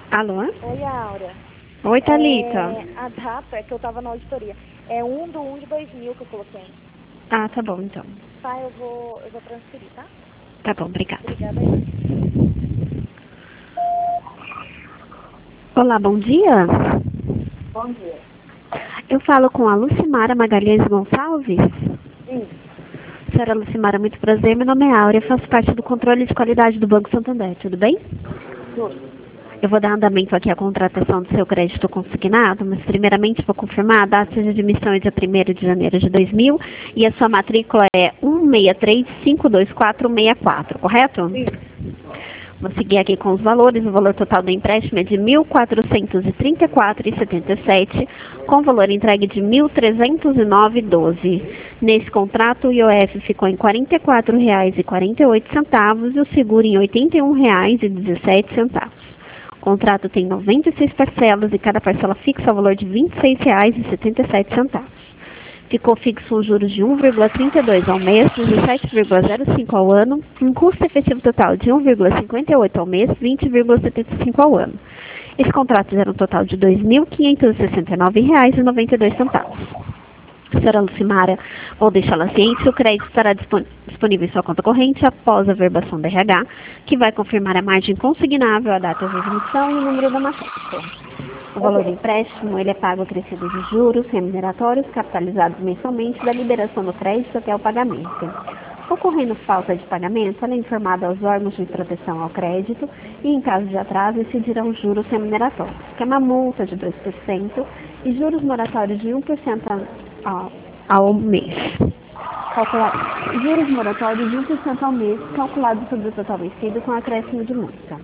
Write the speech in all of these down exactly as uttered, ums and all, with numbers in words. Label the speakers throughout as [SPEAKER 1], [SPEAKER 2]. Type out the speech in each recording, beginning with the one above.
[SPEAKER 1] Alô?
[SPEAKER 2] Oi, Aura.
[SPEAKER 1] Oi, Thalita.
[SPEAKER 2] É, a data é que eu tava na auditoria. É um do um de dois mil que eu coloquei.
[SPEAKER 1] Ah, tá bom, então.
[SPEAKER 2] Tá, eu vou, eu vou transferir, tá?
[SPEAKER 1] Tá bom, obrigada.
[SPEAKER 2] Obrigada aí.
[SPEAKER 1] Olá, bom dia.
[SPEAKER 2] Bom dia.
[SPEAKER 1] Eu falo com a Lucimara Magalhães Gonçalves.
[SPEAKER 2] Sim.
[SPEAKER 1] Senhora Lucimara, muito prazer. Meu nome é Áurea, faço parte do controle de qualidade do Banco Santander, tudo bem?
[SPEAKER 2] Tudo.
[SPEAKER 1] Eu vou dar andamento aqui à contratação do seu crédito consignado, mas primeiramente vou confirmar a data de admissão é dia primeiro de janeiro de dois mil e a sua matrícula é um seis três cinco dois quatro seis quatro, correto?
[SPEAKER 2] Sim.
[SPEAKER 1] Vou seguir aqui com os valores. O valor total do empréstimo é de mil quatrocentos e trinta e quatro reais e setenta e sete centavos, com valor entregue de mil trezentos e nove reais e doze centavos. Nesse contrato, o I O F ficou em quarenta e quatro reais e quarenta e oito centavos e o seguro em oitenta e um reais e dezessete centavos. O contrato tem noventa e seis parcelas e cada parcela fixa o valor de vinte e seis reais e setenta e sete centavos. Ficou fixo os juros de um vírgula trinta e dois ao mês, dezessete vírgula zero cinco ao ano, um custo efetivo total de um vírgula cinquenta e oito ao mês, vinte vírgula setenta e cinco ao ano. Esse contrato gera um total de dois mil quinhentos e sessenta e nove reais e noventa e dois centavos. Senhora Lucimara, vou deixá-la ciente que o crédito estará disponível em sua conta corrente após a verbação da R H, que vai confirmar a margem consignável, a data de admissão e o número da matrícula. O valor do empréstimo ele é pago acrescido de juros remuneratórios capitalizados mensalmente da liberação do crédito até o pagamento. Ocorrendo falta de pagamento, ela é informada aos órgãos de proteção ao crédito e, em caso de atraso, incidirão juros remuneratórios, que é uma multa de dois por cento e juros moratórios de um por cento ao, ao mês. Calculado. Juros moratórios de um por cento ao mês, calculados sobre o total vencido com acréscimo de multa.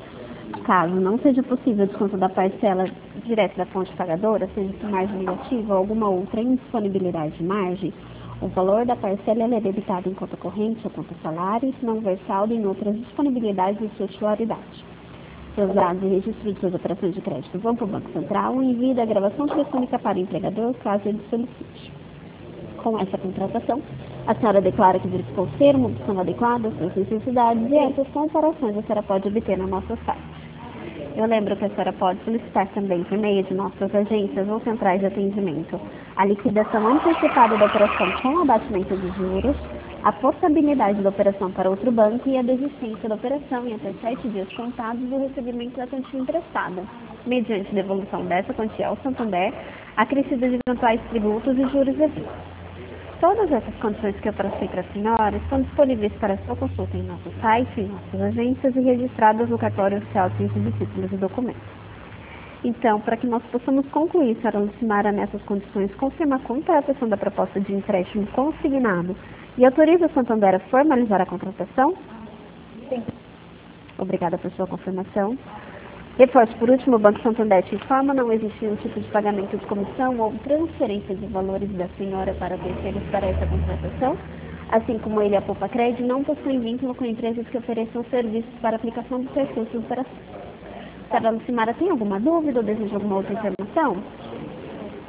[SPEAKER 1] Caso não seja possível o desconto da parcela direto da fonte pagadora, seja por margem negativa ou alguma outra indisponibilidade de margem, o valor da parcela é debitado em conta corrente ou conta salário e se não houver saldo em outras disponibilidades de sua titularidade. Seus dados e registro de suas operações de crédito vão para o Banco Central e envie a gravação telefônica para o empregador caso ele solicite. Com essa contratação, a senhora declara que verificou ser uma opção adequada às suas necessidades e essas comparações a senhora pode obter no nosso site. Eu lembro que a senhora pode solicitar também, por meio de nossas agências ou centrais de atendimento, a liquidação antecipada da operação com abatimento de juros, a portabilidade da operação para outro banco e a desistência da operação em até sete dias contados do recebimento da quantia emprestada, mediante devolução dessa quantia ao Santander, acrescida de eventuais tributos e juros devidos. Todas essas condições que eu passei para a senhora estão disponíveis para sua consulta em nosso site, em nossas agências e registradas no cartório oficial de títulos e documentos. Então, para que nós possamos concluir, senhora Lucimara, nessas condições, confirma a contratação da proposta de empréstimo consignado e autoriza o Santander a formalizar a contratação?
[SPEAKER 2] Sim.
[SPEAKER 1] Obrigada por sua confirmação. Reforço, por último, o Banco Santander te informa não existe nenhum tipo de pagamento de comissão ou transferência de valores da senhora para terceiros para essa contratação, assim como ele, a Poupa Cred, não possui vínculo com empresas que ofereçam serviços para aplicação dos recursos de operação. Senhora Lucimara, tem alguma dúvida ou deseja alguma outra informação?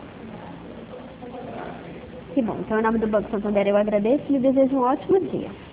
[SPEAKER 1] Que bom, então em nome do Banco Santander eu agradeço e lhe desejo um ótimo dia.